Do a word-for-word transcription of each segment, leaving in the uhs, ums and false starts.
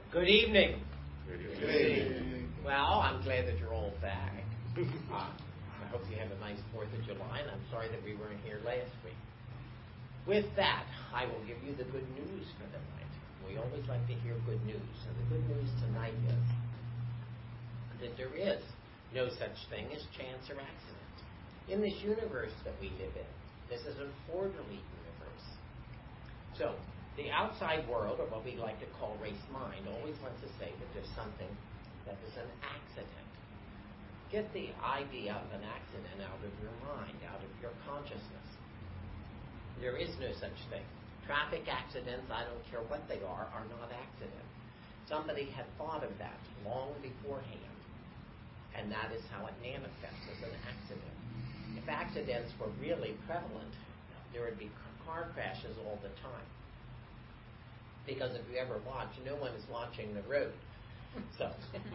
Good evening. Good evening. Well, I'm glad that you're all back. Uh, I hope you have a nice fourth of July, and I'm sorry that we weren't here last week. With that, I will give you the good news for the night. We always like to hear good news, and the good news tonight is that there is no such thing as chance or accident. In this universe that we live in, this is an orderly universe. So, the outside world, or what we like to call race mind, always wants to say that there's something that is an accident. Get the idea of an accident out of your mind, out of your consciousness. There is no such thing. Traffic accidents, I don't care what they are, are not accidents. Somebody had thought of that long beforehand, and that is how it manifests as an accident. If accidents were really prevalent, there would be car crashes all the time. Because if you ever watch, no one is watching the road. So,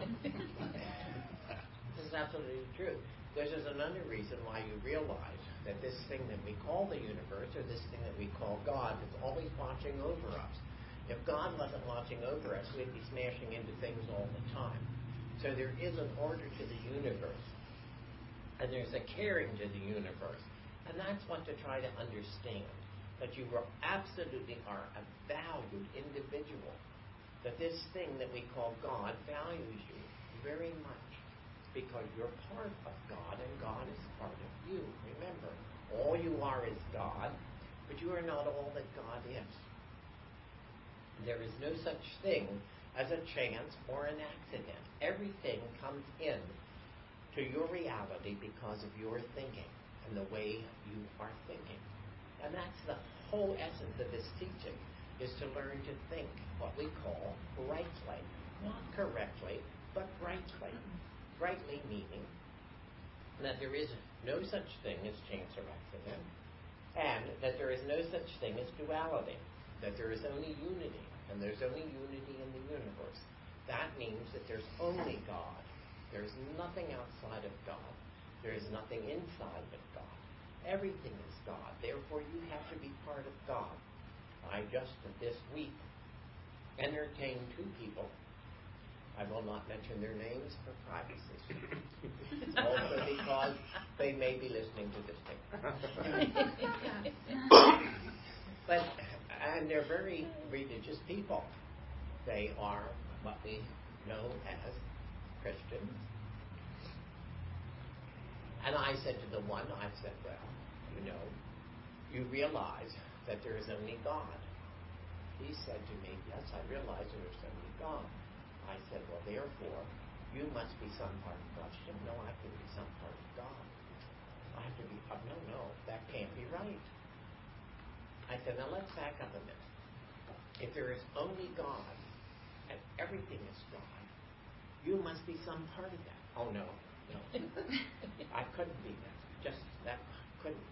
this is absolutely true. There's just another reason why you realize that this thing that we call the universe, or this thing that we call God, is always watching over us. If God wasn't watching over us, we'd be smashing into things all the time. So there is an order to the universe. And there's a caring to the universe. And that's what to try to understand. That you are absolutely are a valued individual. That this thing that we call God values you very much because you're part of God and God is part of you. Remember, all you are is God, but you are not all that God is. There is no such thing as a chance or an accident. Everything comes in to your reality because of your thinking and the way you are thinking. And that's the whole essence of this teaching, is to learn to think what we call rightly. Not correctly, but rightly. Rightly meaning that there is no such thing as chance or accident, and that there is no such thing as duality, that there is only unity, and there's only unity in the universe. That means that there's only God. There is nothing outside of God. There is nothing inside of God. Everything is God. Therefore, you have to be part of God. I just this week entertained two people. I will not mention their names for privacy. Also because they may be listening to this thing. But, and they're very religious people. They are what we know as Christians. And I said to the one, I said, well, you know, you realize that there is only God. He said to me, yes, I realize there is only God. I said, well, therefore, you must be some part of God. She said, no, I can be some part of God. I have to be, oh, no, no, that can't be right. I said, now let's back up a minute. If there is only God, and everything is God, you must be some part of that. Oh, no. No, I couldn't be that. Just that couldn't.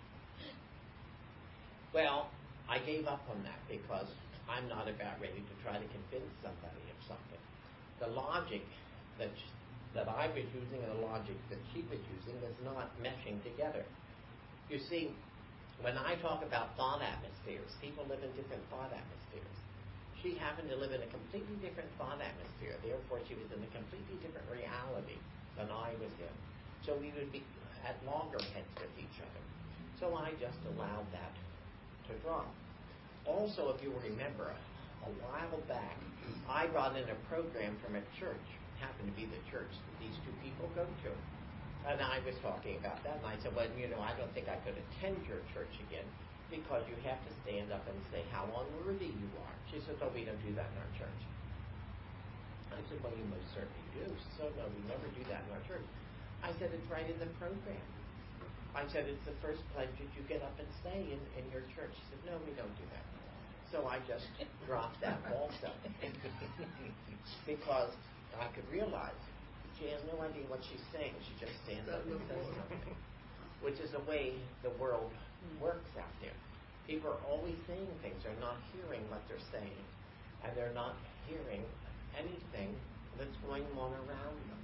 Well, I gave up on that because I'm not about ready to try to convince somebody of something. The logic that that I was using and the logic that she was using was not meshing together. You see, when I talk about thought atmospheres, people live in different thought atmospheres. She happened to live in a completely different thought atmosphere. Therefore, she was in a completely different reality than I was in. So we would be at loggerheads with each other. So I just allowed that to drop. Also, if you remember, a while back, I brought in a program from a church. It happened to be the church that these two people go to. And I was talking about that, and I said, well, you know, I don't think I could attend your church again because you have to stand up and say how unworthy you are. She said, oh, we don't do that in our church. I said, well, you most certainly do. She said, no, we never do that in our church. I said, it's right in the program. I said, it's the first pledge that you get up and say in, in your church. She said, no, we don't do that. So I just dropped that also. Because I could realize she has no idea what she's saying. She just stands up and says something. Which is the way the world works out there. People are always saying things. They're not hearing what they're saying. And they're not hearing anything that's going on around them.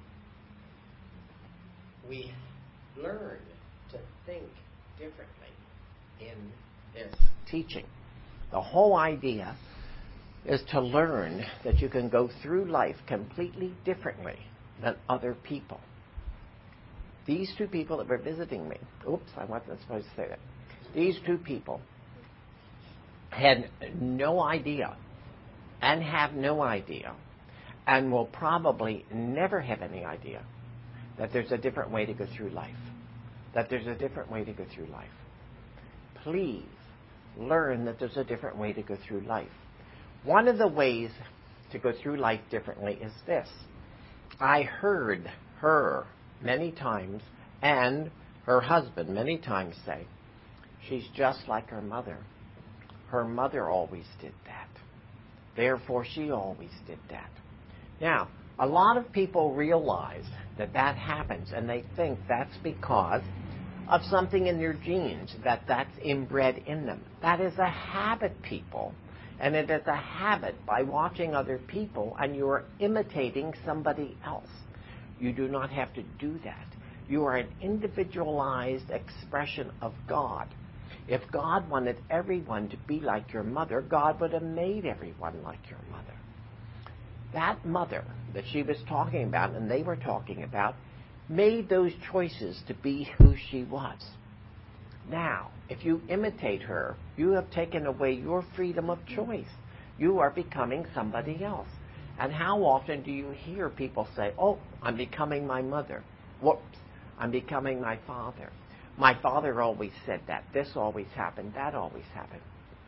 We learn to think differently in this teaching. The whole idea is to learn that you can go through life completely differently than other people. These two people that were visiting me, oops, I wasn't supposed to say that. These two people had no idea and have no idea and will probably never have any idea that there's a different way to go through life. That there's a different way to go through life. Please learn that there's a different way to go through life. One of the ways to go through life differently is this. I heard her many times and her husband many times say, she's just like her mother. Her mother always did that. Therefore, she always did that. Now, a lot of people realize that that happens, and they think that's because of something in their genes, that that's inbred in them. That is a habit, people. And it is a habit by watching other people, and you are imitating somebody else. You do not have to do that. You are an individualized expression of God. If God wanted everyone to be like your mother, God would have made everyone like your mother. That mother that she was talking about and they were talking about made those choices to be who she was. Now, if you imitate her, you have taken away your freedom of choice. You are becoming somebody else. And how often do you hear people say, oh, I'm becoming my mother. Whoops, I'm becoming my father. My father always said that. This always happened. That always happened.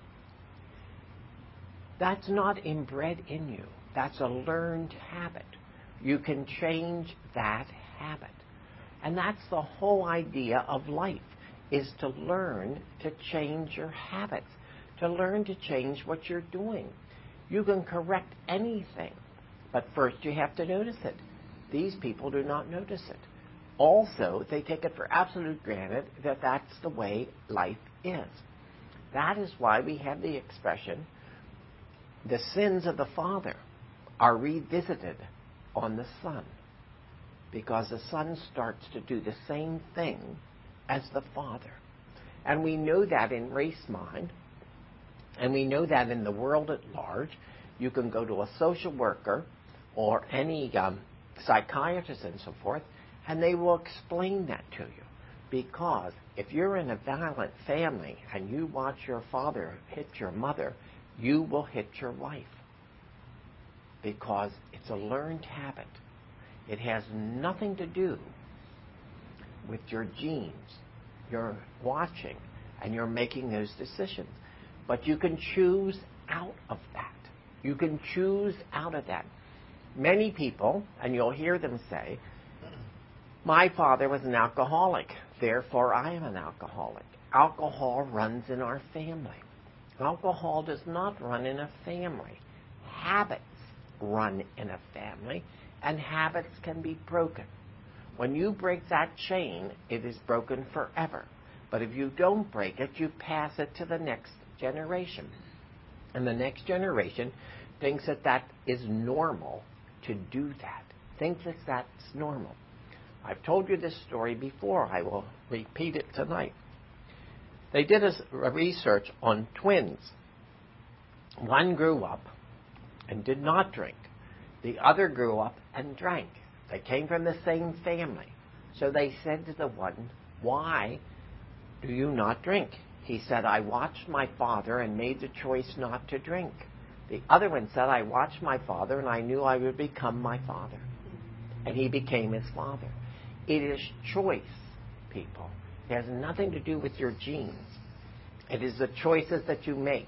That's not inbred in you. That's a learned habit. You can change that habit. And that's the whole idea of life, is to learn to change your habits, to learn to change what you're doing. You can correct anything, but first you have to notice it. These people do not notice it. Also, they take it for absolute granted that that's the way life is. That is why we have the expression, the sins of the father are revisited on the son, because the son starts to do the same thing as the father. And we know that in race mind, and we know that in the world at large. You can go to a social worker or any um, psychiatrist and so forth, and they will explain that to you. Because if you're in a violent family and you watch your father hit your mother, you will hit your wife. Because it's a learned habit. It has nothing to do with your genes. You're watching and you're making those decisions. But you can choose out of that. You can choose out of that. Many people, and you'll hear them say, my father was an alcoholic, therefore I am an alcoholic. Alcohol runs in our family. Alcohol does not run in a family. Habits run in a family, and habits can be broken. When you break that chain, it is broken forever. But if you don't break it, you pass it to the next generation. And the next generation thinks that that is normal to do that. Thinks that that's normal. I've told you this story before. I will repeat it tonight. They did a, a research on twins. One grew up and did not drink. The other grew up and drank. They came from the same family. So they said to the one, why do you not drink? He said, I watched my father and made the choice not to drink. The other one said, I watched my father and I knew I would become my father. And he became his father. It is choice, people. It has nothing to do with your genes. It is the choices that you make.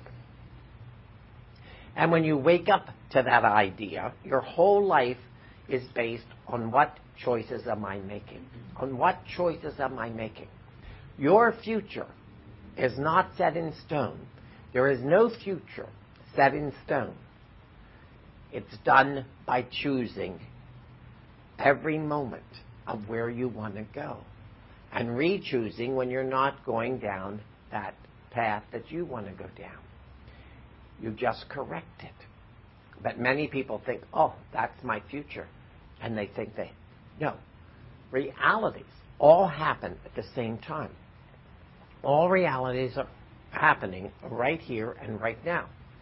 And when you wake up to that idea, your whole life is based on what choices am I making? On what choices am I making? Your future is not set in stone. There is no future set in stone. It's done by choosing every moment of where you want to go and re-choosing when you're not going down that path that you want to go down. You just correct it. But many people think, oh, that's my future. And they think they, no. Realities all happen at the same time. All realities are happening right here and right now.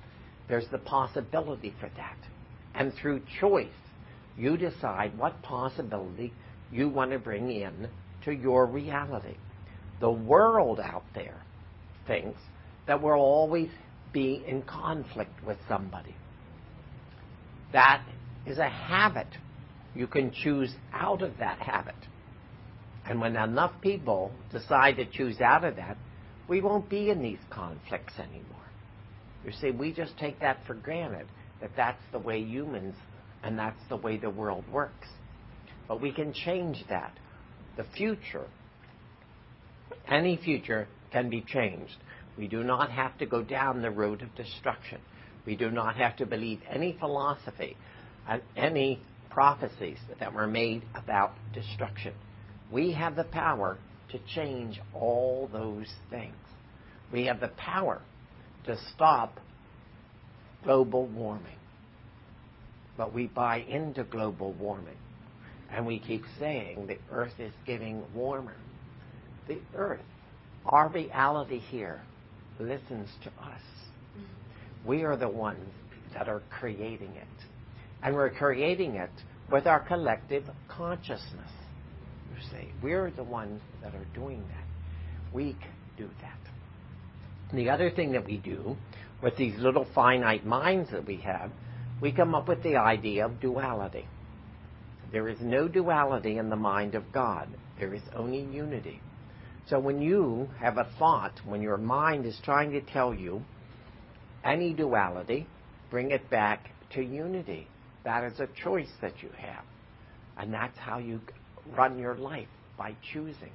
There's the possibility for that. And through choice, you decide what possibility you want to bring in to your reality. The world out there thinks that we'll always be in conflict with somebody. That is a habit. You can choose out of that habit. And when enough people decide to choose out of that, we won't be in these conflicts anymore. You see, we just take that for granted, that that's the way humans and that's the way the world works. But we can change that. The future, any future, can be changed. We do not have to go down the road of destruction. We do not have to believe any philosophy and any prophecies that were made about destruction. We have the power to change all those things. We have the power to stop global warming. But we buy into global warming. And we keep saying the earth is getting warmer. The earth, our reality here, listens to us. We are the ones that are creating it. And we're creating it with our collective consciousness. You see, we're the ones that are doing that. We can do that. And the other thing that we do with these little finite minds that we have, we come up with the idea of duality. There is no duality in the mind of God. There is only unity. So when you have a thought, when your mind is trying to tell you any duality, bring it back to unity. That is a choice that you have. And that's how you run your life, by choosing.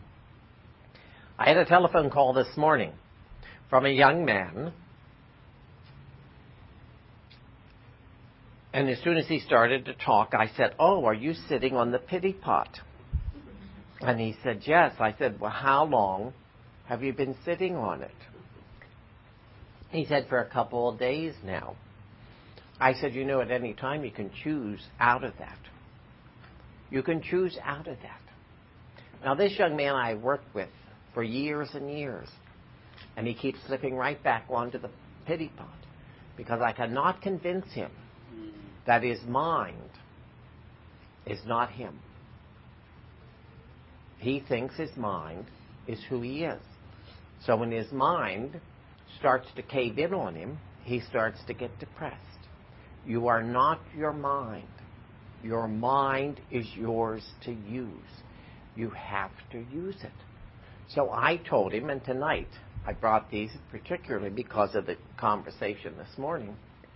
I had a telephone call this morning from a young man. And as soon as he started to talk, I said, "Oh, are you sitting on the pity pot?" And he said, "Yes." I said, "Well, how long have you been sitting on it?" He said, "For a couple of days now." I said, "You know, at any time you can choose out of that. You can choose out of that." Now, this young man I worked with for years and years, and he keeps slipping right back onto the pity pot because I cannot convince him that his mind is not him. He thinks his mind is who he is. So when his mind starts to cave in on him, he starts to get depressed. You are not your mind. Your mind is yours to use. You have to use it. So I told him, and tonight I brought these particularly because of the conversation this morning.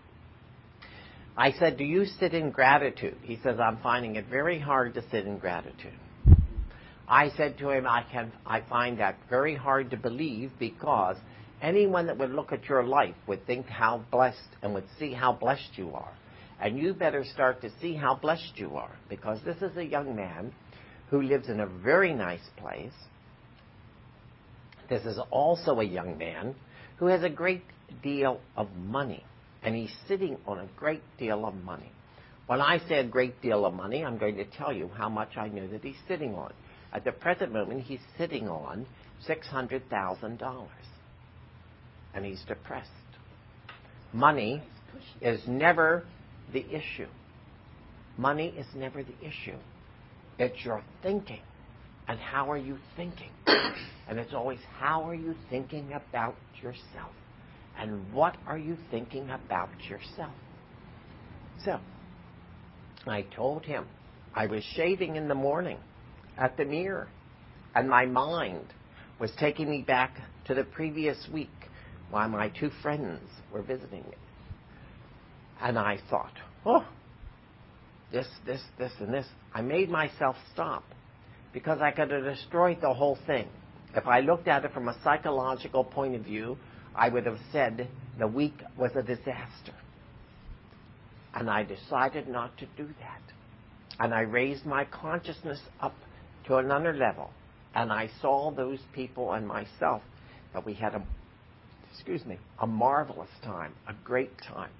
I said, "Do you sit in gratitude?" He says, "I'm finding it very hard to sit in gratitude." I said to him, I can, I find that very hard to believe because anyone that would look at your life would think how blessed and would see how blessed you are. And you better start to see how blessed you are, because this is a young man who lives in a very nice place. This is also a young man who has a great deal of money. And he's sitting on a great deal of money. When I say a great deal of money, I'm going to tell you how much I know that he's sitting on. At the present moment, he's sitting on six hundred thousand dollars. And he's depressed. Money is never the issue. Money is never the issue. It's your thinking. And how are you thinking? And it's always, how are you thinking about yourself? And what are you thinking about yourself? So, I told him I was shaving in the morning at the mirror, and my mind was taking me back to the previous week while my two friends were visiting me. And I thought, oh, this, this, this, and this. I made myself stop because I could have destroyed the whole thing. If I looked at it from a psychological point of view, I would have said the week was a disaster. And I decided not to do that. And I raised my consciousness up to another level. And I saw those people and myself that we had a, excuse me, a marvelous time, a great time.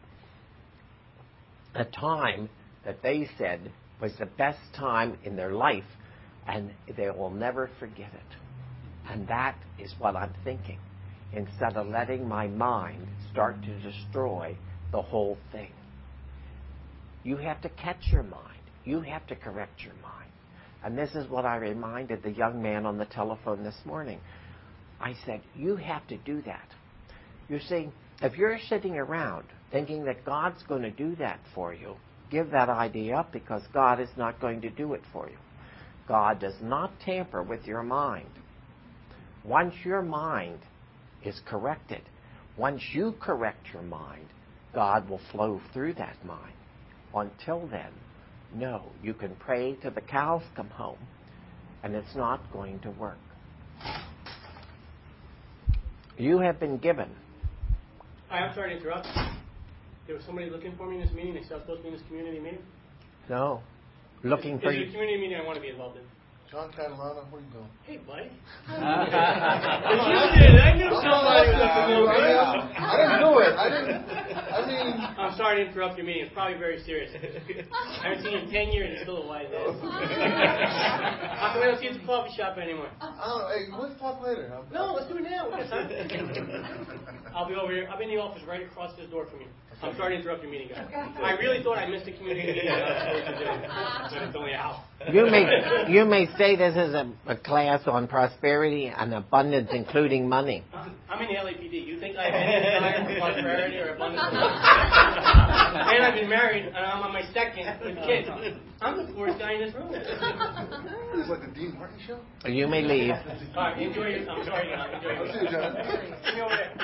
A time that they said was the best time in their life, and they will never forget it. And that is what I'm thinking. instead of letting my mind start to destroy the whole thing. You have to catch your mind. You have to correct your mind. And this is what I reminded the young man on the telephone this morning. I said, you have to do that. You see, if you're sitting around thinking that God's going to do that for you, give that idea up, because God is not going to do it for you. God does not tamper with your mind. Once your mind is corrected, once you correct your mind, God will flow through that mind. Until then, no, you can pray till the cows come home, and it's not going to work. You have been given. Hi, I'm sorry to interrupt. There was somebody looking for me in this meeting. They said I was supposed to be in this community meeting. No. Looking it's, for it's you. a community meeting I want to be involved in. John Catalano, where you going? Hey, buddy. you did. I knew somebody was looking for me. I didn't do it. I didn't. I mean. I'm sorry to interrupt your meeting. It's probably very serious. I haven't seen you in ten years. You're still a wise ass. How come we don't see you at the coffee shop anymore? Oh, hey, let's talk later. Huh? No, let's do it now. We got time. I'll be over here. I'll be in the office right across this door from you. I'm sorry to interrupt your meeting, guys. I really thought I missed a community meeting. But it's only out. You may you may say this is a, a class on prosperity and abundance, including money. I'm in the L A P D. You think I have any desire for prosperity or abundance? And I've been married, and I'm on my second with kids. I'm the poorest guy in this room. It's like the Dean Martin show. You may leave. All right, enjoy your. I'm sorry, John. Enjoy your. I'll see you, John. See me over there.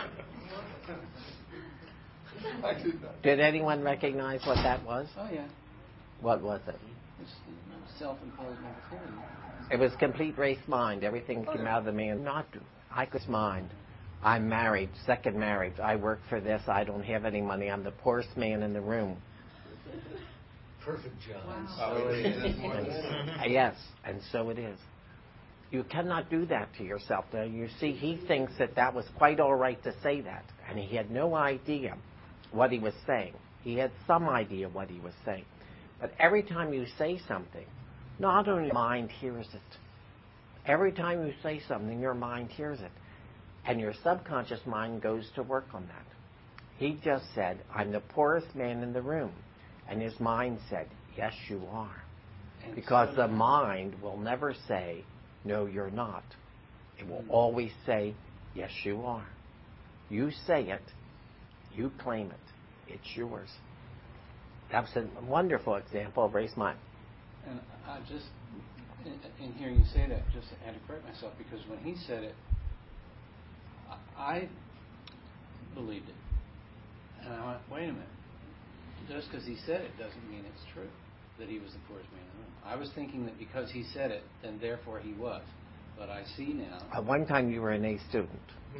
I did not. Did anyone recognize what that was? Oh, yeah. What was it? It's self-imposed negativity. It was complete race mind. Everything came out of the man. Not I could mind. I'm married, second marriage. I work for this. I don't have any money. I'm the poorest man in the room. Perfect, John. Wow. And, yes, and so it is. You cannot do that to yourself. Now, you see, he thinks that that was quite all right to say that, and he had no idea what he was saying. He had some idea what he was saying. But every time you say something, not only your mind hears it. Every time you say something, your mind hears it. And your subconscious mind goes to work on that. He just said, I'm the poorest man in the room. And his mind said, yes, you are. Because the mind will never say, no, you're not. It will always say, yes, you are. You say it. You claim it. It's yours. That's a wonderful example of race mind. And I just, in, in hearing you say that, just had to correct myself, because when he said it, I, I believed it. And I went, wait a minute. Just because he said it doesn't mean it's true, that he was the poorest man in the room. I was thinking that because he said it, then therefore he was. But I see now. At one time you were an A student.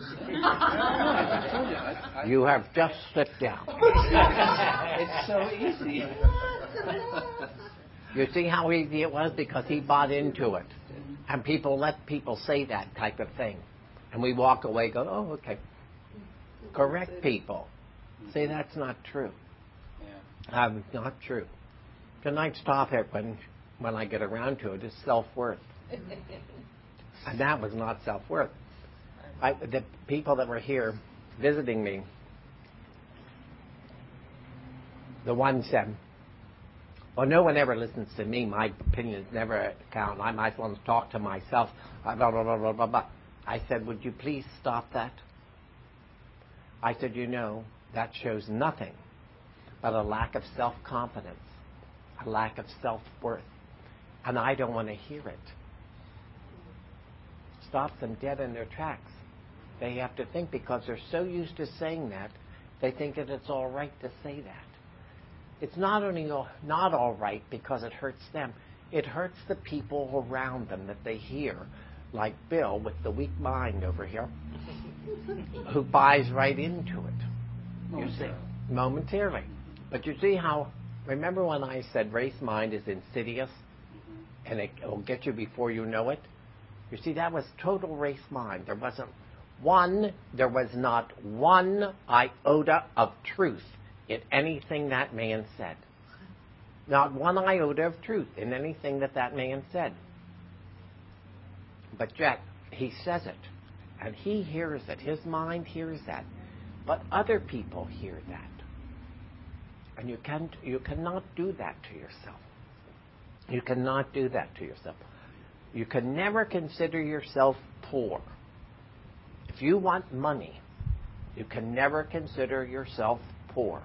I told you, I, I, You have just slipped down. It's so easy. You see how easy it was? Because he bought into it. And people let people say that type of thing. And we walk away go, oh, okay. Correct people. Say that's not true. Yeah. Um, not true. Tonight's topic, when, when I get around to it, is self-worth. And that was not self-worth. I, the people that were here visiting me, the one said, well, no one ever listens to me. My opinions never count. I might want to talk to myself. Blah, blah, blah, blah, blah, blah. I said, would you please stop that? I said, you know, that shows nothing but a lack of self-confidence, a lack of self-worth. And I don't want to hear it. Stops them dead in their tracks. They have to think, because they're so used to saying that, they think that it's all right to say that. It's not only all, not all right because it hurts them. It hurts the people around them that they hear, like Bill with the weak mind over here, who buys right into it. You see, momentarily. But you see how, remember when I said race mind is insidious and it will get you before you know it? You see, that was total race mind. There wasn't one, there was not one iota of truth in anything that man said. Not one iota of truth in anything that that man said. But yet, he says it. And he hears it. His mind hears that. But other people hear that. And you can't, you cannot do that to yourself. You cannot do that to yourself. You can never consider yourself poor. If you want money, you can never consider yourself poor.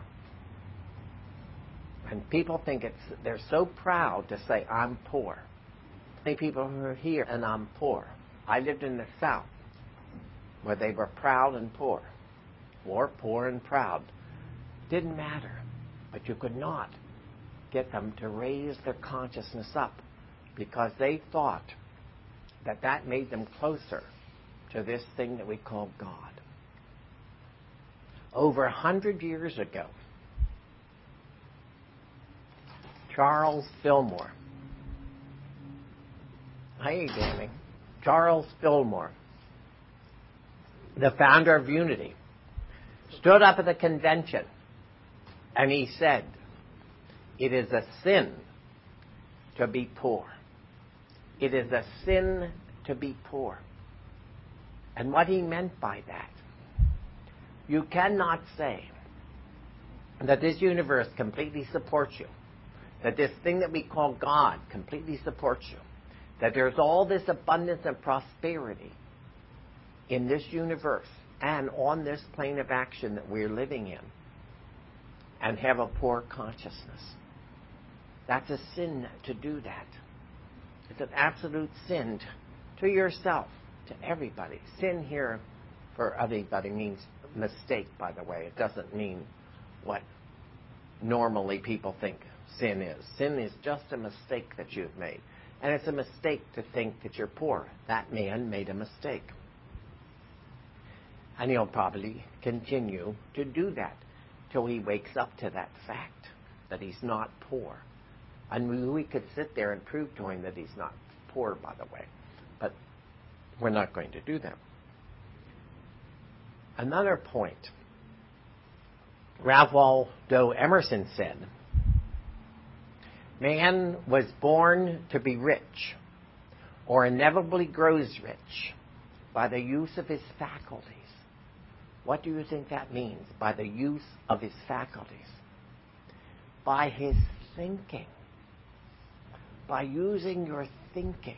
And people think it's, they're so proud to say, I'm poor. Many people who are here and I'm poor. I lived in the South where they were proud and poor. Or poor and proud. Didn't matter. But you could not get them to raise their consciousness up because they thought that that made them closer to this thing that we call God. Over a hundred years ago, Charles Fillmore, hey, Danny, Charles Fillmore, the founder of Unity, stood up at the convention and he said, it is a sin to be poor. It is a sin to be poor. And what he meant by that, you cannot say that this universe completely supports you, that this thing that we call God completely supports you, that there's all this abundance and prosperity in this universe and on this plane of action that we're living in, and have a poor consciousness. That's a sin to do that. It's an absolute sin to yourself, to everybody. Sin here for everybody means mistake, by the way. It doesn't mean what normally people think sin is. Sin is just a mistake that you've made. And it's a mistake to think that you're poor. That man made a mistake. And he'll probably continue to do that till he wakes up to that fact that he's not poor. And we, we could sit there and prove to him that he's not poor, by the way. But we're not going to do that. Another point. Ralph Waldo Emerson said, man was born to be rich, or inevitably grows rich, by the use of his faculties. What do you think that means, by the use of his faculties? By his thinking. By using your thinking.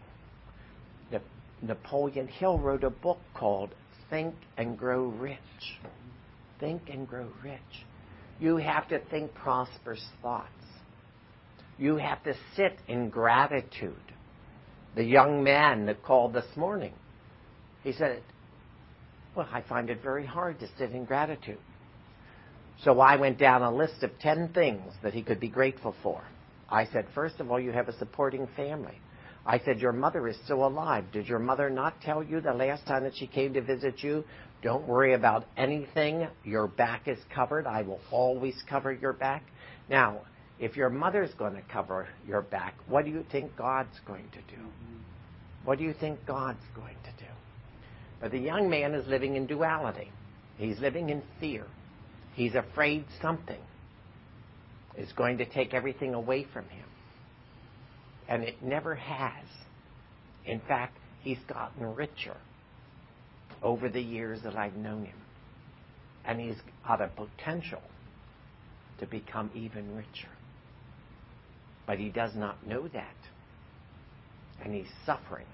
Napoleon Hill wrote a book called Think and Grow Rich. Think and grow rich. You have to think prosperous thoughts. You have to sit in gratitude. The young man that called this morning, he said, well, I find it very hard to sit in gratitude. So I went down a list of ten things that he could be grateful for. I said, first of all, you have a supporting family. I said, your mother is still alive. Did your mother not tell you the last time that she came to visit you, don't worry about anything, your back is covered, I will always cover your back? Now, if your mother's going to cover your back, what do you think God's going to do? What do you think God's going to do? But the young man is living in duality. He's living in fear. He's afraid something is going to take everything away from him. And it never has. In fact, he's gotten richer over the years that I've known him. And he's got a potential to become even richer. But he does not know that. And he's suffering.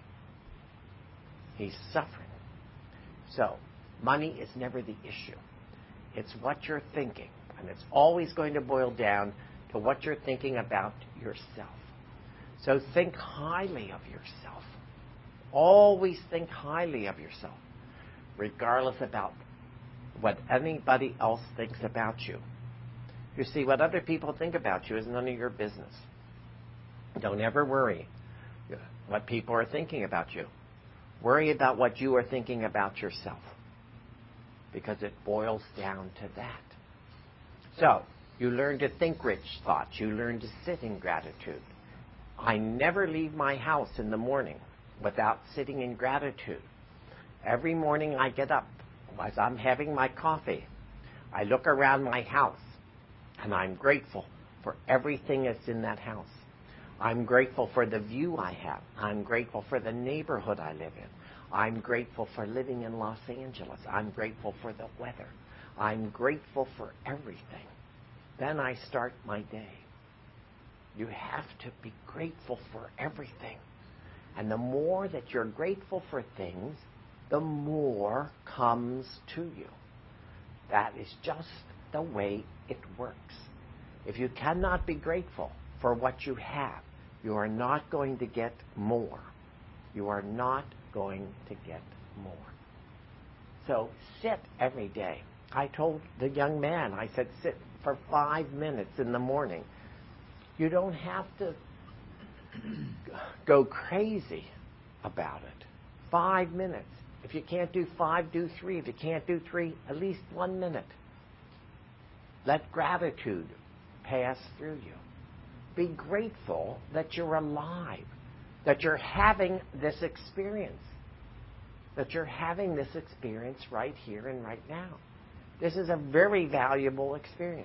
He's suffering. So, money is never the issue. It's what you're thinking. And it's always going to boil down to what you're thinking about yourself. So think highly of yourself. Always think highly of yourself, regardless about what anybody else thinks about you. You see, what other people think about you is none of your business. Don't ever worry what people are thinking about you. Worry about what you are thinking about yourself, because it boils down to that. So, you learn to think rich thoughts. You learn to sit in gratitude. I never leave my house in the morning without sitting in gratitude. Every morning I get up, as I'm having my coffee, I look around my house, and I'm grateful for everything that's in that house. I'm grateful for the view I have. I'm grateful for the neighborhood I live in. I'm grateful for living in Los Angeles. I'm grateful for the weather. I'm grateful for everything. Then I start my day. You have to be grateful for everything. And the more that you're grateful for things, the more comes to you. That is just the way it works. If you cannot be grateful for what you have, you are not going to get more. You are not going to get more. So sit every day. I told the young man, I said, sit for five minutes in the morning. You don't have to go crazy about it. Five minutes. If you can't do five, do three. If you can't do three, at least one minute. Let gratitude pass through you. Be grateful that you're alive, that you're having this experience, that you're having this experience right here and right now. This is a very valuable experience.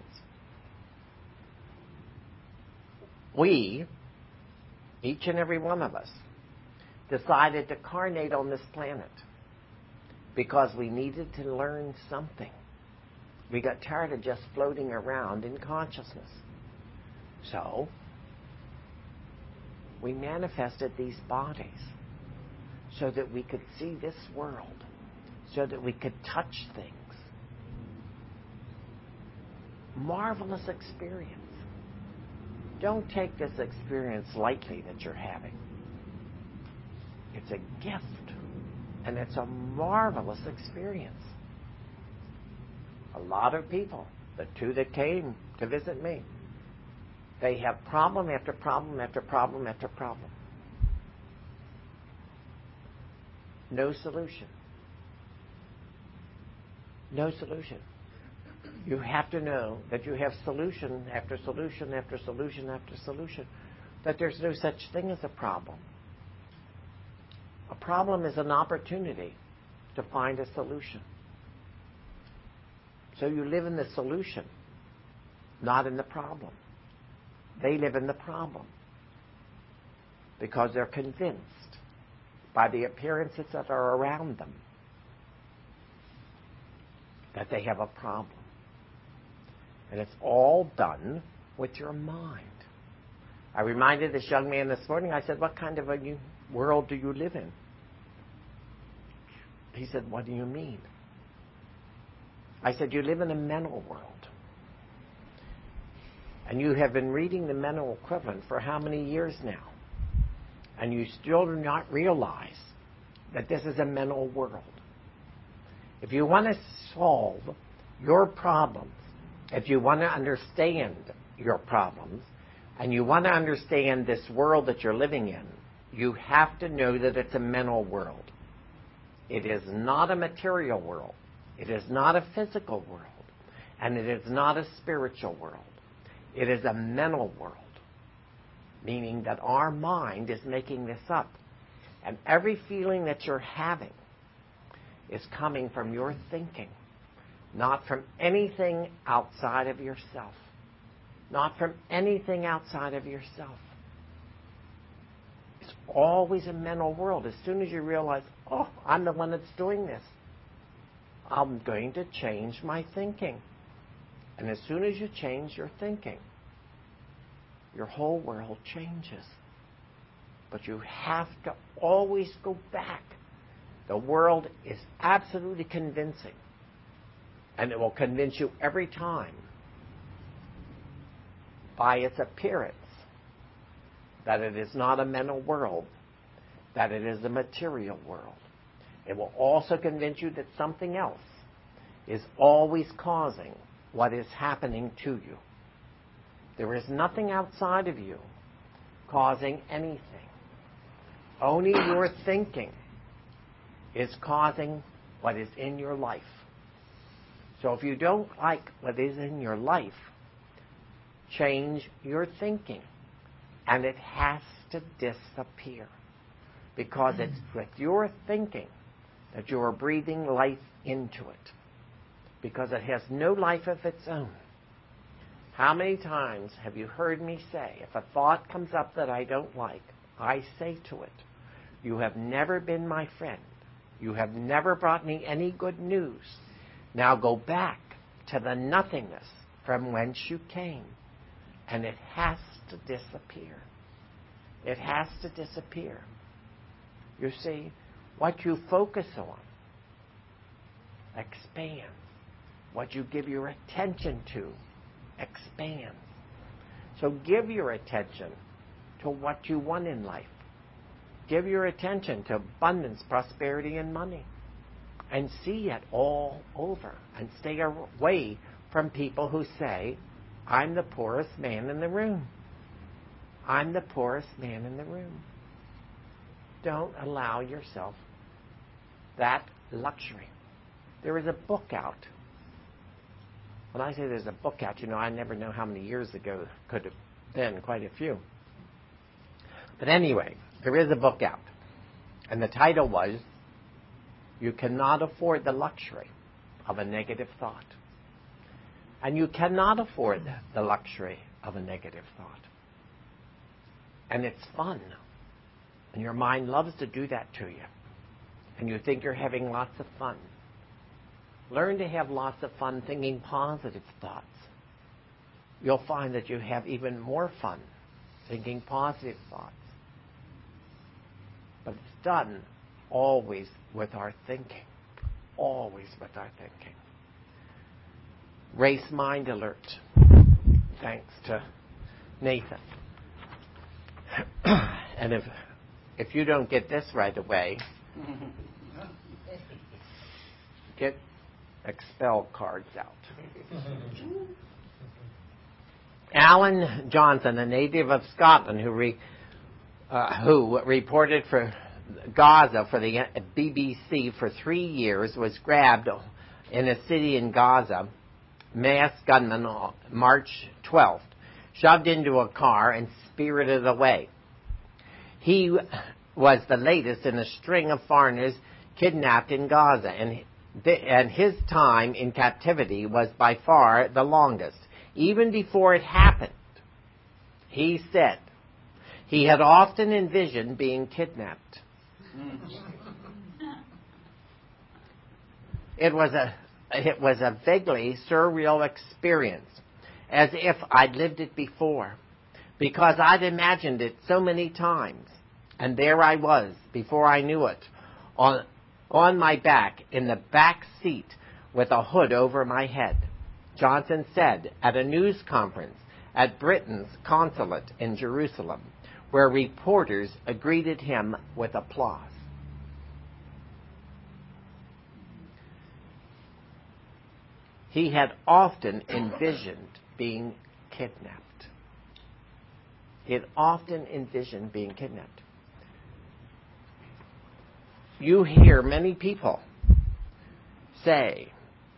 We, each and every one of us, decided to carnate on this planet because we needed to learn something. We got tired of just floating around in consciousness. So, we manifested these bodies so that we could see this world, so that we could touch things. Marvelous experience. Don't take this experience lightly that you're having. It's a gift, and it's a marvelous experience. A lot of people, the two that came to visit me, they have problem after problem after problem after problem. No solution. No solution. You have to know that you have solution after solution after solution after solution, that there's no such thing as a problem. A problem is an opportunity to find a solution. So you live in the solution, not in the problem. They live in the problem because they're convinced by the appearances that are around them that they have a problem. And it's all done with your mind. I reminded this young man this morning, I said, what kind of a world do you live in? He said, what do you mean? I said, you live in a mental world. And you have been reading the mental equivalent for how many years now? And you still do not realize that this is a mental world. If you want to solve your problems, if you want to understand your problems, and you want to understand this world that you're living in, you have to know that it's a mental world. It is not a material world. It is not a physical world. And it is not a spiritual world. It is a mental world, meaning that our mind is making this up. And every feeling that you're having is coming from your thinking, not from anything outside of yourself. Not from anything outside of yourself. It's always a mental world. As soon as you realize, oh, I'm the one that's doing this, I'm going to change my thinking. And as soon as you change your thinking, your whole world changes. But you have to always go back. The world is absolutely convincing. And it will convince you every time by its appearance that it is not a mental world, that it is a material world. It will also convince you that something else is always causing what is happening to you. There is nothing outside of you causing anything. Only your thinking is causing what is in your life. So if you don't like what is in your life, change your thinking. And it has to disappear. Because it's with your thinking that you are breathing life into it. Because it has no life of its own. How many times have you heard me say, if a thought comes up that I don't like, I say to it, you have never been my friend. You have never brought me any good news. Now go back to the nothingness from whence you came. And it has to disappear. It has to disappear. You see, what you focus on expands. What you give your attention to expands. So give your attention to what you want in life. Give your attention to abundance, prosperity, and money. And see it all over. And stay away from people who say, I'm the poorest man in the room. I'm the poorest man in the room. Don't allow yourself that luxury. There is a book out. When I say there's a book out, you know, I never know how many years ago. Could have been quite a few. But anyway, there is a book out. And the title was, You Cannot Afford the Luxury of a Negative Thought. And you cannot afford the luxury of a negative thought. And it's fun. And your mind loves to do that to you. And you think you're having lots of fun. Learn to have lots of fun thinking positive thoughts. You'll find that you have even more fun thinking positive thoughts. But it's done always with our thinking. Always with our thinking. Race Mind Alert. Thanks to Nathan. And if if you don't get this right away, get expel cards out. Alan Johnson, a native of Scotland who re, uh, who reported for Gaza for the B B C for three years, was grabbed in a city in Gaza. Masked gunmen on March twelfth, shoved into a car and spirited away. He was the latest in a string of foreigners kidnapped in Gaza, and, and his time in captivity was by far the longest. Even before it happened, he said he had often envisioned being kidnapped. It was a It was a vaguely surreal experience, as if I'd lived it before, because I'd imagined it so many times. And there I was, before I knew it, on, on my back, in the back seat, with a hood over my head. Johnson said at a news conference at Britain's consulate in Jerusalem, where reporters greeted him with applause. He had often envisioned being kidnapped. He had often envisioned being kidnapped. You hear many people say,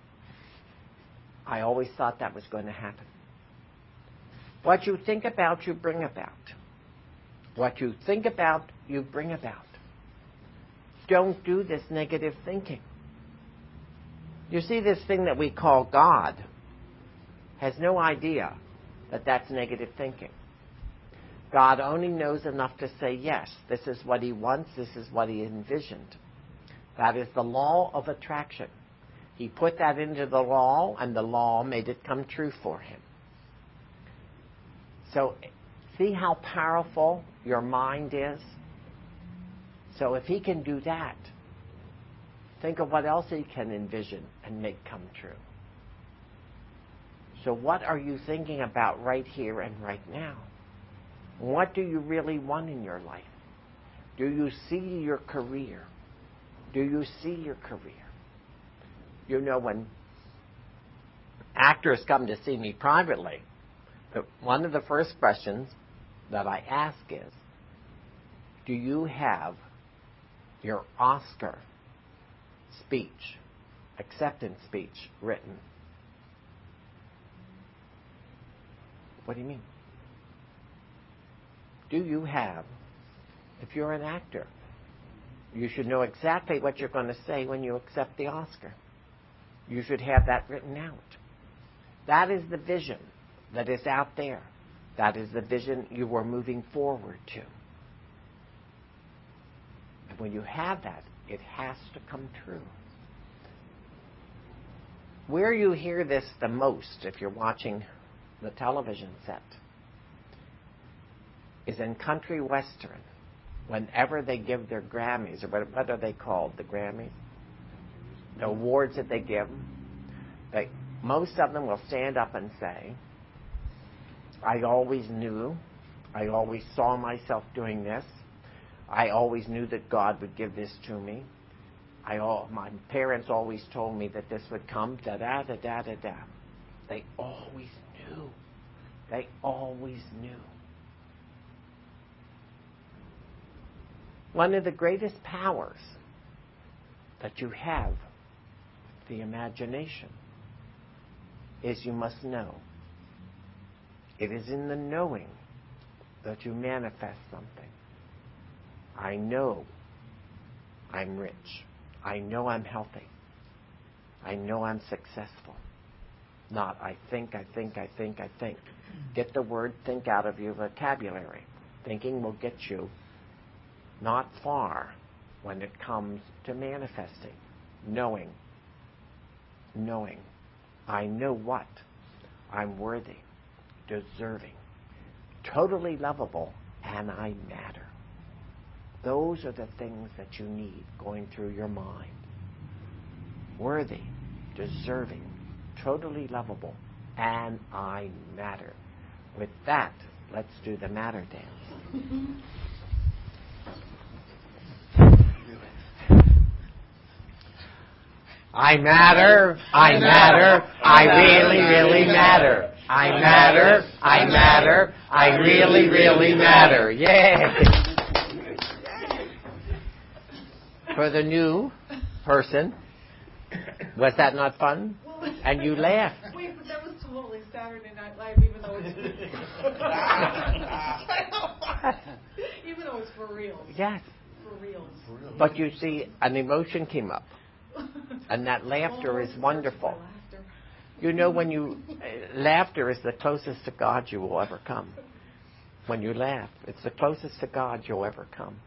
I always thought that was going to happen. What you think about, you bring about. What you think about, you bring about. Don't do this negative thinking. You see, this thing that we call God has no idea that that's negative thinking. God only knows enough to say, yes, this is what he wants, this is what he envisioned. That is the law of attraction. He put that into the law, and the law made it come true for him. So, see how powerful your mind is? So if he can do that, think of what else he can envision and make come true. So what are you thinking about right here and right now? What do you really want in your life? Do you see your career? Do you see your career? You know, when actors come to see me privately, one of the first questions that I ask is, do you have your Oscar speech, acceptance speech written? What do you mean? Do you have, if you're an actor, you should know exactly what you're going to say when you accept the Oscar. You should have that written out. That is the vision that is out there. That is the vision you are moving forward to. And when you have that, It has to come true. Where you hear this the most, if you're watching the television set, is in country western. Whenever they give their Grammys, or what, what are they called, the Grammys? The awards that they give, they, most of them will stand up and say, I always knew, I always saw myself doing this, I always knew that God would give this to me, I all, my parents always told me that this would come, da-da-da-da-da-da. They always knew. They always knew. One of the greatest powers that you have, the imagination, is you must know. It is in the knowing that you manifest something. I know I'm rich. I know I'm healthy. I know I'm successful. Not I think, I think, I think, I think. Get the word think out of your vocabulary. Thinking will get you not far when it comes to manifesting. Knowing. Knowing. I know what? I'm worthy, deserving, totally lovable, and I matter. Those are the things that you need going through your mind. Worthy, deserving, totally lovable, and I matter. With that, let's do the matter dance. I matter, I matter, I really, really matter. I matter, I matter, I really, really matter. Yay! For the new person, was that not fun? And you laughed. Wait, but that was totally Saturday Night Live, even though it's even though it's for real. Yes. For real. But you see, an emotion came up. And that laughter is wonderful. You know, when you... Uh, laughter is the closest to God you will ever come. When you laugh, it's the closest to God you'll ever come.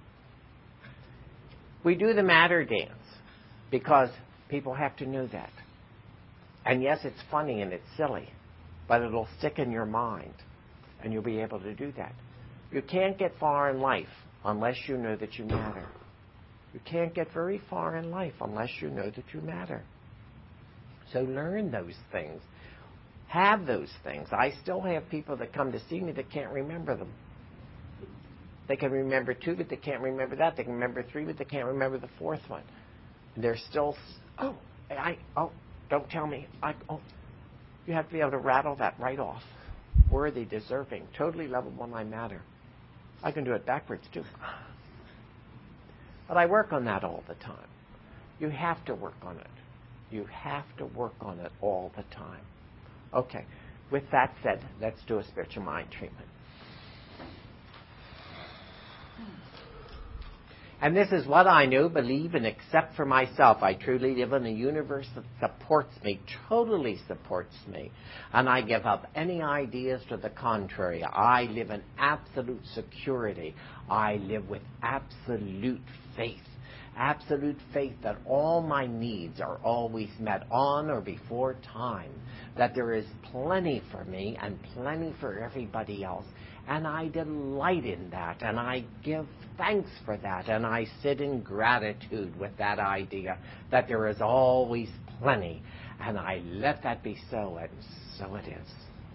We do the matter dance because people have to know that. And yes, it's funny and it's silly, but it'll stick in your mind, and you'll be able to do that. You can't get far in life unless you know that you matter. You can't get very far in life unless you know that you matter. So learn those things. Have those things. I still have people that come to see me that can't remember them. They can remember two, but they can't remember that. They can remember three, but they can't remember the fourth one. They're still, oh, I, oh, don't tell me. I, oh, you have to be able to rattle that right off. Worthy, deserving, totally lovable, and I matter. I can do it backwards too. But I work on that all the time. You have to work on it. You have to work on it all the time. Okay. With that said, let's do a spiritual mind treatment. And this is what I know, believe, and accept for myself. I truly live in a universe that supports me, totally supports me. And I give up any ideas to the contrary. I live in absolute security. I live with absolute faith. Absolute faith that all my needs are always met on or before time. That there is plenty for me and plenty for everybody else. And I delight in that, and I give thanks for that, and I sit in gratitude with that idea that there is always plenty, and I let that be so, and so it is.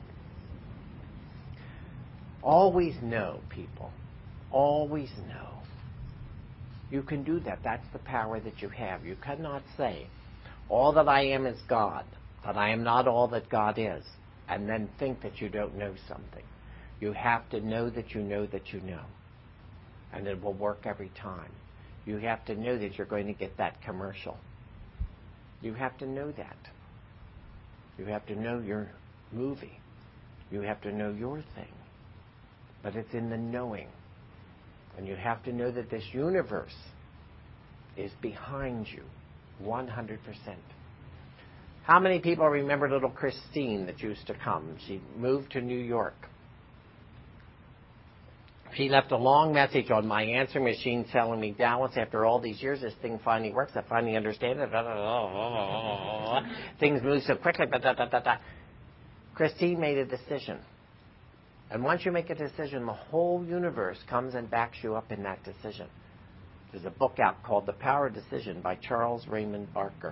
Always know, people. Always know. You can do that. That's the power that you have. You cannot say, all that I am is God, but I am not all that God is, and then think that you don't know something. You have to know that you know that you know. And it will work every time. You have to know that you're going to get that commercial. You have to know that. You have to know your movie. You have to know your thing. But it's in the knowing. And you have to know that this universe is behind you one hundred percent. How many people remember little Christine that used to come? She moved to New York She left a long message on my answer machine telling me, Dallas, after all these years, this thing finally works. I finally understand it. Things move so quickly. Christine made a decision. And once you make a decision, the whole universe comes and backs you up in that decision. There's a book out called The Power of Decision by Charles Raymond Barker.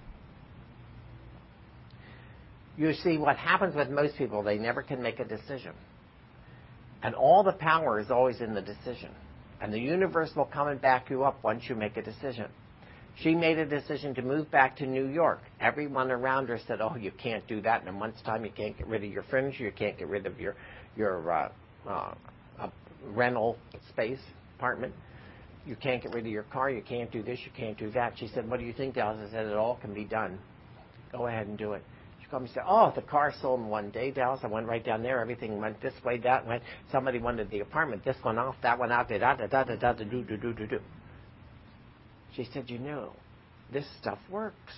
You see, what happens with most people, they never can make a decision. And all the power is always in the decision. And the universe will come and back you up once you make a decision. She made a decision to move back to New York. Everyone around her said, oh, you can't do that in a month's time. You can't get rid of your furniture. You can't get rid of your, your uh, uh, uh, rental space, apartment. You can't get rid of your car. You can't do this. You can't do that. She said, what do you think, Dallas? I said, it all can be done. Go ahead and do it. She called me and said, oh, the car sold in one day, Dallas. I went right down there. Everything went this way, that went. Somebody wanted the apartment. This one off, that one out, da da da da da da da do do do do do. She said, you know, this stuff works.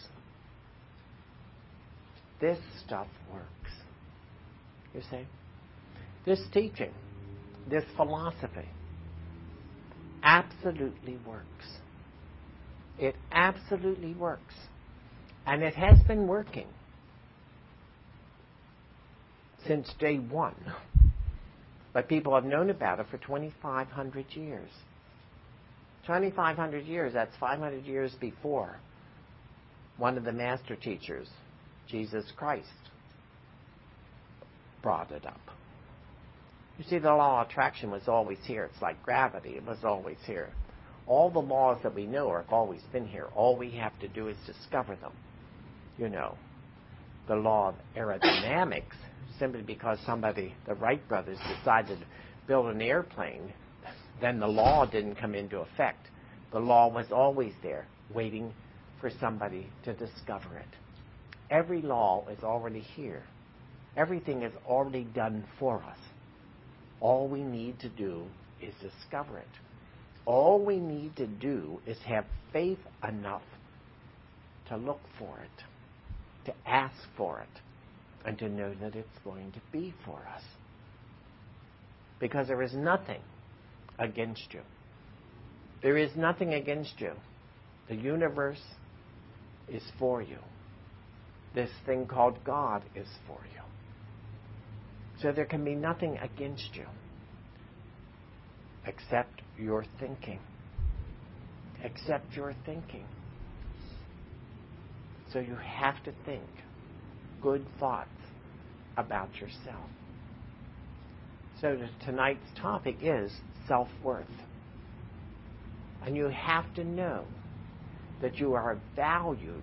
This stuff works. You see? This teaching, this philosophy, absolutely works. It absolutely works. And it has been working since day one. But people have known about it for twenty-five hundred years. twenty-five hundred years, that's five hundred years before one of the master teachers, Jesus Christ, brought it up. You see, the law of attraction was always here. It's like gravity. It was always here. All the laws that we know have always been here. All we have to do is discover them. You know, the law of aerodynamics, simply because somebody, the Wright brothers, decided to build an airplane, then the law didn't come into effect. The law was always there, waiting for somebody to discover it. Every law is already here. Everything is already done for us. All we need to do is discover it. All we need to do is have faith enough to look for it, to ask for it, and to know that it's going to be for us. Because there is nothing against you. There is nothing against you. The universe is for you. This thing called God is for you. So there can be nothing against you except your thinking. Except your thinking. So you have to think good thoughts about yourself. So tonight's topic is self-worth. And you have to know that you are valued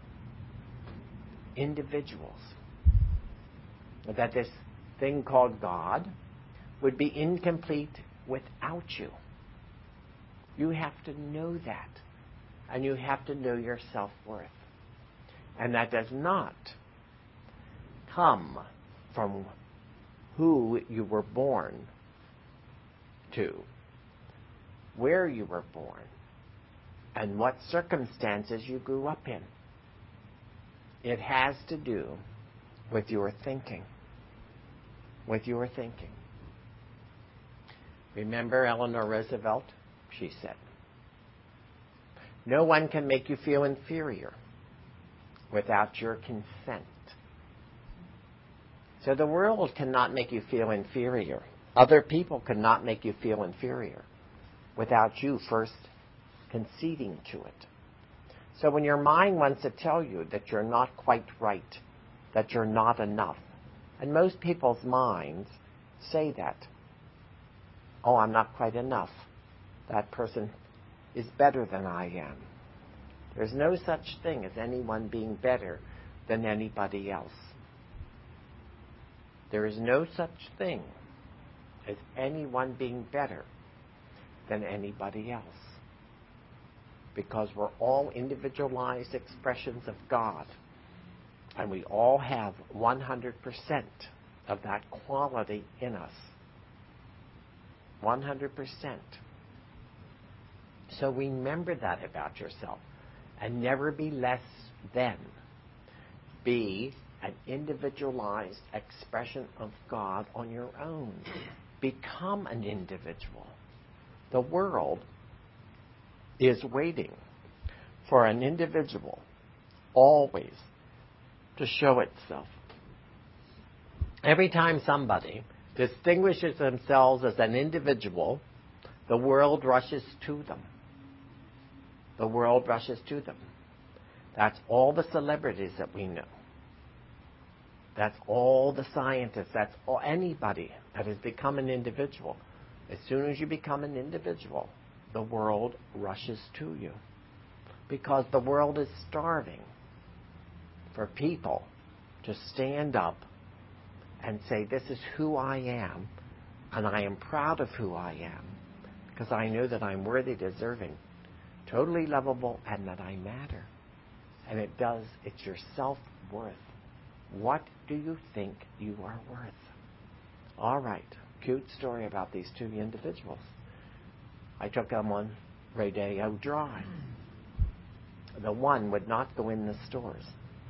individuals. That this thing called God would be incomplete without you. You have to know that. And you have to know your self-worth. And that does not come from who you were born to, where you were born, and what circumstances you grew up in. It has to do with your thinking. With your thinking. Remember Eleanor Roosevelt? She said, no one can make you feel inferior without your consent. So the world cannot make you feel inferior. Other people cannot make you feel inferior without you first conceding to it. So when your mind wants to tell you that you're not quite right, that you're not enough, and most people's minds say that, oh, I'm not quite enough. That person is better than I am. There's no such thing as anyone being better than anybody else. There is no such thing as anyone being better than anybody else. Because we're all individualized expressions of God. And we all have one hundred percent of that quality in us. one hundred percent. So remember that about yourself. And never be less than. Be an individualized expression of God on your own. become an individual. The world is waiting for an individual always to show itself. Every time somebody distinguishes themselves as an individual, the world rushes to them. The world rushes to them. That's all the celebrities that we know. That's all the scientists. That's all, anybody that has become an individual. As soon as you become an individual, the world rushes to you. Because the world is starving for people to stand up and say, this is who I am, and I am proud of who I am, because I know that I'm worthy, deserving, totally lovable, and that I matter. And it does, it's your self-worth. What do you think you are worth? All right, cute story about these two individuals. I took them on Rodeo Drive. The one would not go in the stores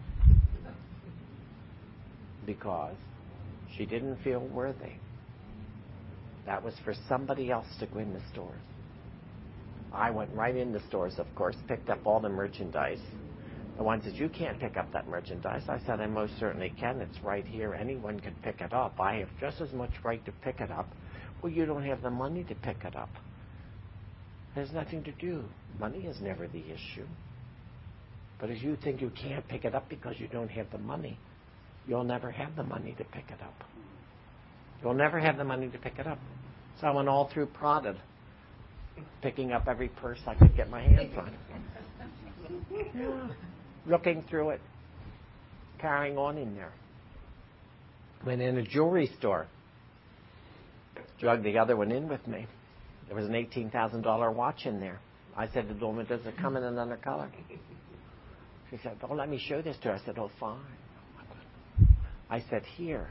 because she didn't feel worthy. That was for somebody else to go in the stores. I went right in the stores, of course, picked up all the merchandise. The one says, you can't pick up that merchandise. I said, I most certainly can. It's right here. Anyone can pick it up. I have just as much right to pick it up. Well, you don't have the money to pick it up. It has nothing to do. Money is never the issue. But if you think you can't pick it up because you don't have the money, you'll never have the money to pick it up. You'll never have the money to pick it up. So I went all through Prada, picking up every purse I could get my hands on. Yeah. Looking through it, carrying on in there. Went in a jewelry store, dragged the other one in with me. There was an eighteen thousand dollars watch in there. I said to the woman, does it come in another color? She said, oh, let me show this to her. I said, oh, fine. I said, here.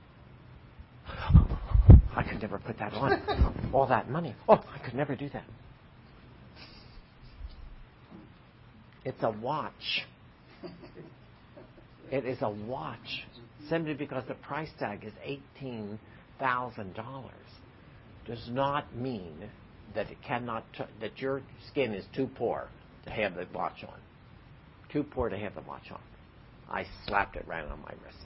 I could never put that on. All that money. Oh, I could never do that. It's a watch. It is a watch. Simply because the price tag is eighteen thousand dollars does not mean that it cannot, t- that your skin is too poor to have the watch on. Too poor to have the watch on. I slapped it right on my wrist.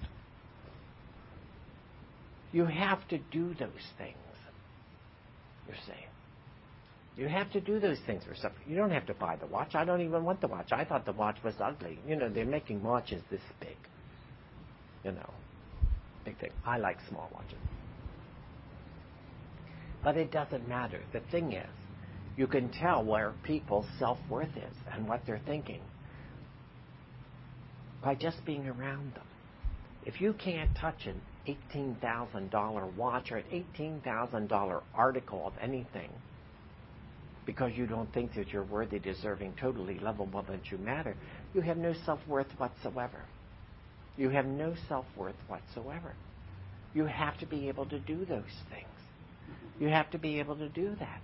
You have to do those things, you're saying. You have to do those things for something. You don't have to buy the watch. I don't even want the watch. I thought the watch was ugly. You know, they're making watches this big. You know, big thing. I like small watches. But it doesn't matter. The thing is, you can tell where people's self-worth is and what they're thinking by just being around them. If you can't touch an eighteen thousand dollars watch or an eighteen thousand dollars article of anything because you don't think that you're worthy, deserving, totally lovable, that you matter, you have no self-worth whatsoever. You have no self-worth whatsoever. You have to be able to do those things. You have to be able to do that.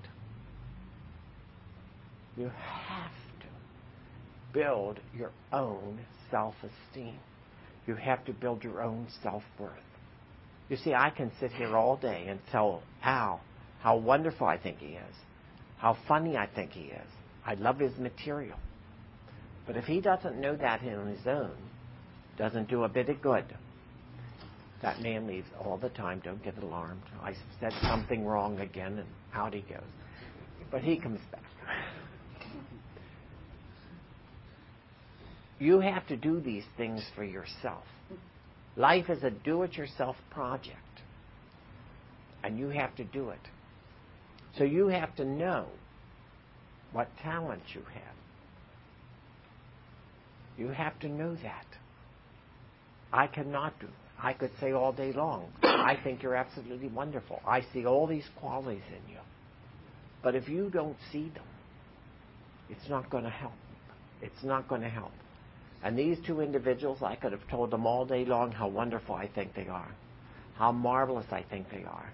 You have to build your own self-esteem. You have to build your own self-worth. You see, I can sit here all day and tell Al how wonderful I think he is, how funny I think he is. I love his material. But if he doesn't know that on his own, doesn't do a bit of good. That man leaves all the time. Don't get alarmed. I said something wrong again, and out he goes. But he comes back. You have to do these things for yourself. Life is a do-it-yourself project. And you have to do it. So you have to know what talent you have. You have to know that. I cannot do it. I could say all day long, I think you're absolutely wonderful. I see all these qualities in you. But if you don't see them, it's not going to help. It's not going to help. And these two individuals, I could have told them all day long how wonderful I think they are, how marvelous I think they are.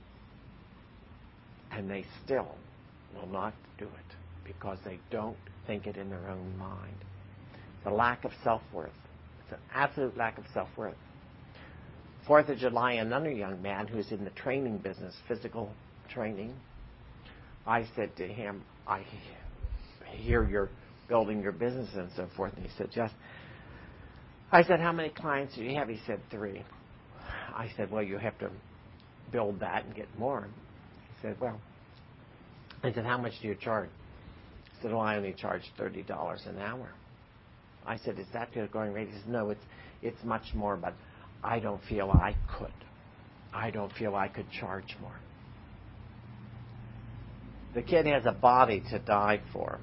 And they still will not do it because they don't think it in their own mind. It's a lack of self-worth. It's an absolute lack of self-worth. Fourth of July, another young man who's in the training business, physical training, I said to him, I hear you're building your business and so forth. And he said, yes. I said, how many clients do you have? He said, three. I said, well, you have to build that and get more. He said, well, I said, how much do you charge? He said, well, I only charge thirty dollars an hour. I said, is that your going rate? He said, no, it's, it's much more, but I don't feel I could. I don't feel I could charge more. The kid has a body to die for.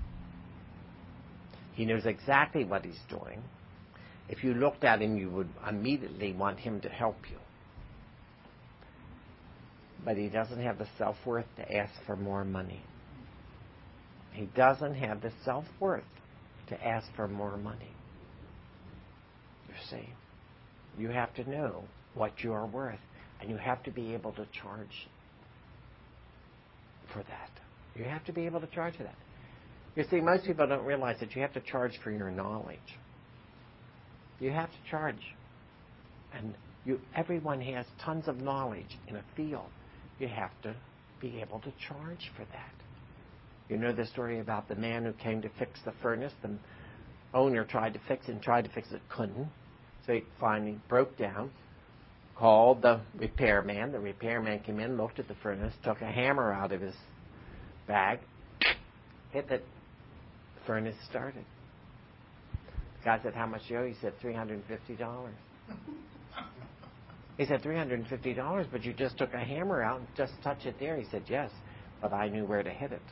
He knows exactly what he's doing. If you looked at him, you would immediately want him to help you. But he doesn't have the self-worth to ask for more money. He doesn't have the self-worth to ask for more money. You see, you have to know what you are worth, and you have to be able to charge for that. You have to be able to charge for that. You see, most people don't realize that you have to charge for your knowledge. You have to charge. And you, everyone has tons of knowledge in a field. You have to be able to charge for that. You know the story about the man who came to fix the furnace. The owner tried to fix it and tried to fix it, couldn't. So he finally broke down, called the repairman. The repairman came in, looked at the furnace, took a hammer out of his bag, hit it. The furnace started. The guy said, how much do you owe? He said, three hundred fifty dollars. He said, three hundred fifty dollars, but you just took a hammer out and just touched it there. He said, yes, but I knew where to hit it.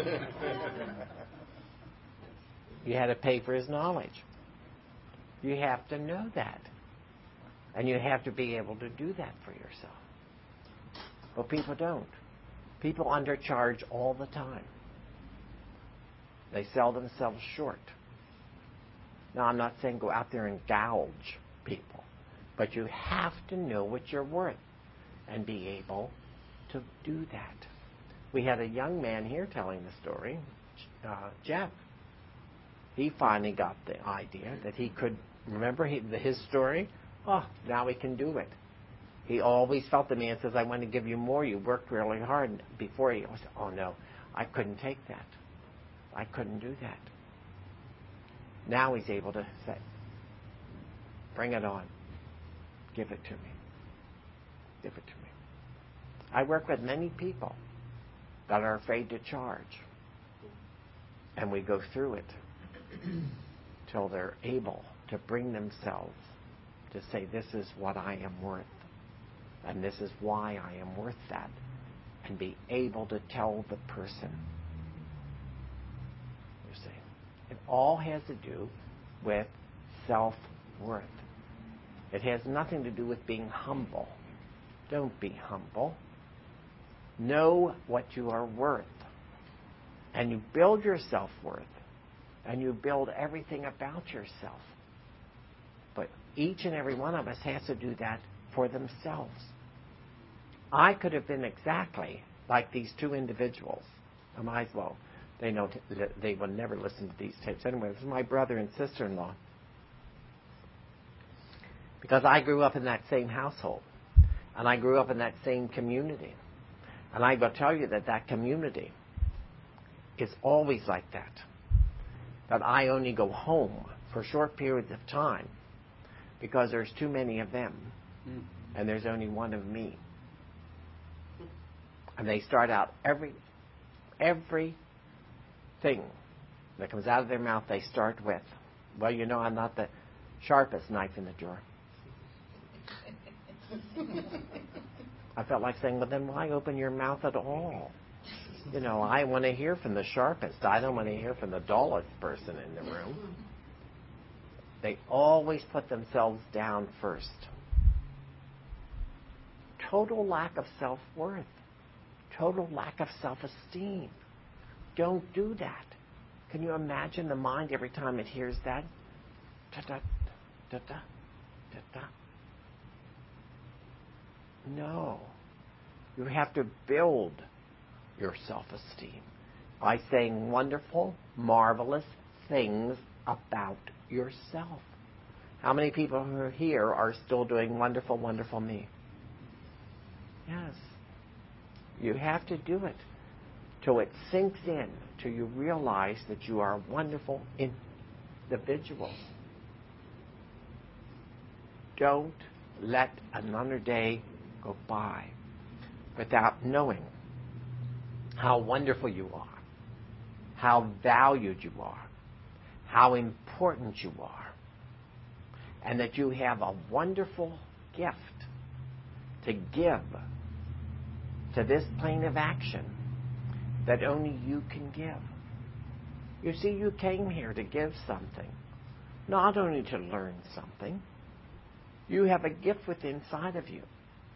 You had to pay for his knowledge. You have to know that. And you have to be able to do that for yourself. But people don't. People undercharge all the time. They sell themselves short. Now, I'm not saying go out there and gouge people, but you have to know what you're worth and be able to do that. We had a young man here telling the story, uh, Jeff. He finally got the idea that he could, remember he, his story? Oh, now he can do it. He always felt, the man says, I want to give you more. You worked really hard. And before he was, oh no, I couldn't take that. I couldn't do that. Now he's able to say, bring it on. Give it to me. Give it to me. I work with many people that are afraid to charge. And we go through it till they're able to bring themselves to say, this is what I am worth. And this is why I am worth that. And be able to tell the person. You see, it all has to do with self-worth. It has nothing to do with being humble. Don't be humble. Know what you are worth. And you build your self-worth. And you build everything about yourself. But each and every one of us has to do that for themselves. I could have been exactly like these two individuals. I might as well. They know t- they will never listen to these tapes. Anyway, this is my brother and sister-in-law. Because I grew up in that same household. And I grew up in that same community. And I will tell you that that community is always like that. That I only go home for short periods of time because there's too many of them mm. and there's only one of me. And they start out every every thing that comes out of their mouth, they start with, well, you know, I'm not the sharpest knife in the drawer. I felt like saying, well, then why open your mouth at all? You know, I want to hear from the sharpest. I don't want to hear from the dullest person in the room. They always put themselves down first. Total lack of self-worth. Total lack of self-esteem. Don't do that. Can you imagine the mind every time it hears that? Da-da, da-da, da-da. No. You have to build your self-esteem by saying wonderful, marvelous things about yourself. How many people who are here are still doing wonderful, wonderful me? Yes. You have to do it till it sinks in, till you realize that you are a wonderful individual. Don't let another day go by without knowing how wonderful you are, how valued you are, how important you are, and that you have a wonderful gift to give to this plane of action that only you can give. You see, you came here to give something, not only to learn something. You have a gift within inside of you,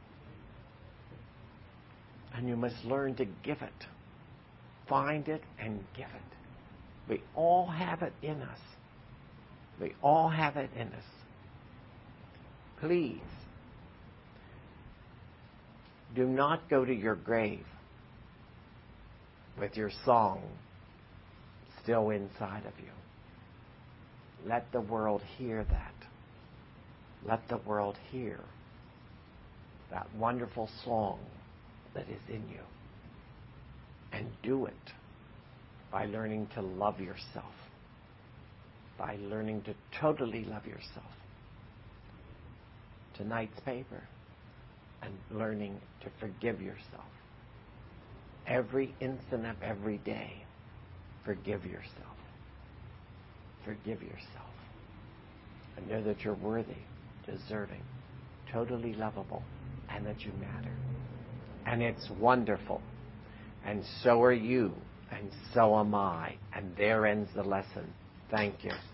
and you must learn to give it. Find it and give it. We all have it in us. We all have it in us. Please, do not go to your grave with your song still inside of you. Let the world hear that. Let the world hear that wonderful song that is in you. And do it by learning to love yourself. By learning to totally love yourself. Tonight's paper. And learning to forgive yourself. Every instant of every day, forgive yourself. Forgive yourself. And know that you're worthy, deserving, totally lovable, and that you matter. And it's wonderful. And so are you, and so am I. And there ends the lesson. Thank you.